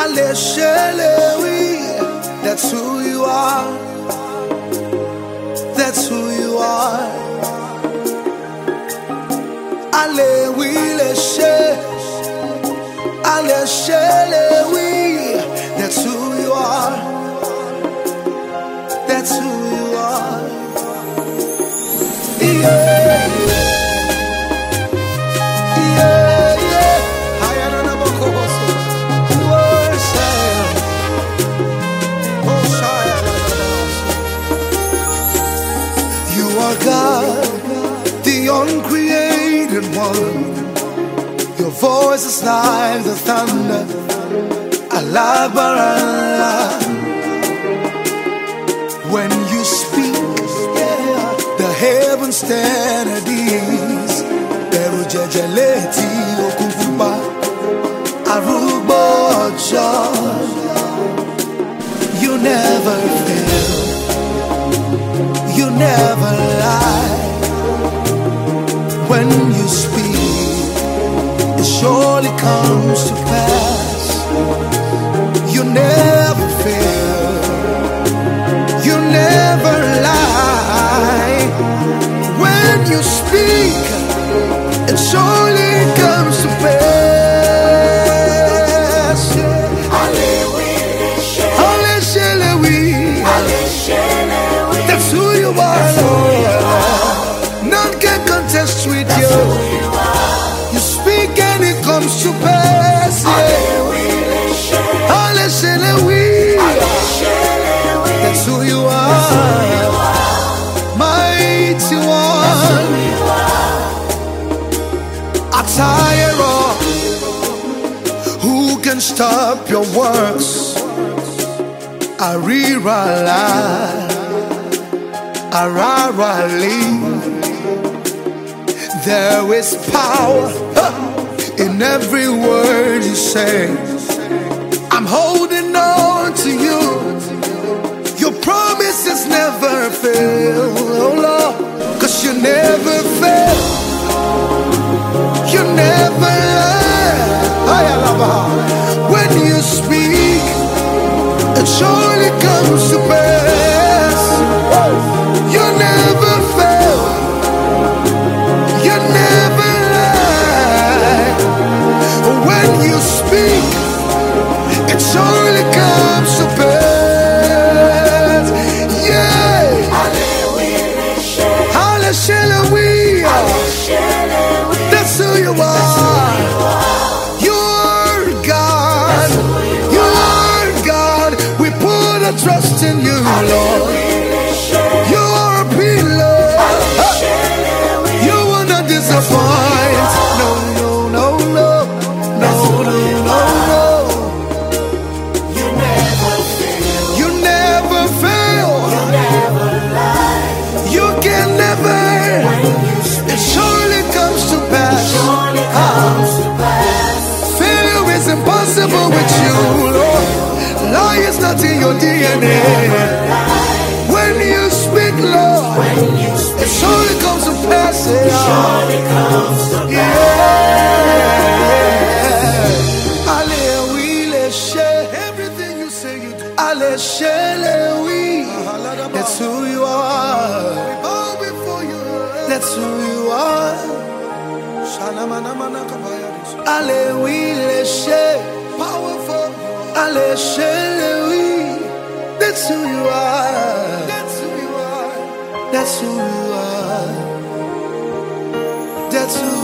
That's who you are. That's who you are. That's who you are. That's who you are. Yeah. You are God, the uncreated one. Your voice is like the thunder. Allah Barallah. When you speak, the heavens stand at ease. Pero Jajaleti Okufuba Arubo John. You never fail. You never lie. When you speak, it surely comes to pass. You never fail. You never lie. When you speak, it surely comes to pass. That's who you are, Lord. None can contest with you. You speak and it comes to pass. That's who you are, mighty one. Atayero, who can stop your works? Arirala, Ararali. There is power in every word you say. I'm holding on to you. Your promises never fail, oh Lord, 'cause you never fail. You never lie. When you speak, it surely comes to pass. You never fail. You never lie. When you speak, it surely comes to pass. Yeah. That's who you are. You're God. You're God. We put our trust in you, Lord. You are a pillar. You will not disappoint. No, no, no, no. No, no, no, no. You never fail. You never fail. You never lie. You can never. It surely comes to pass. Failure is impossible with you, Lord. Lie is not in your DNA. When you speak, Lord, it surely comes to pass. Everything you say you do. That's who you are. That's who you are. Powerful. That's who you are. That's who you are. That's who you are. That's who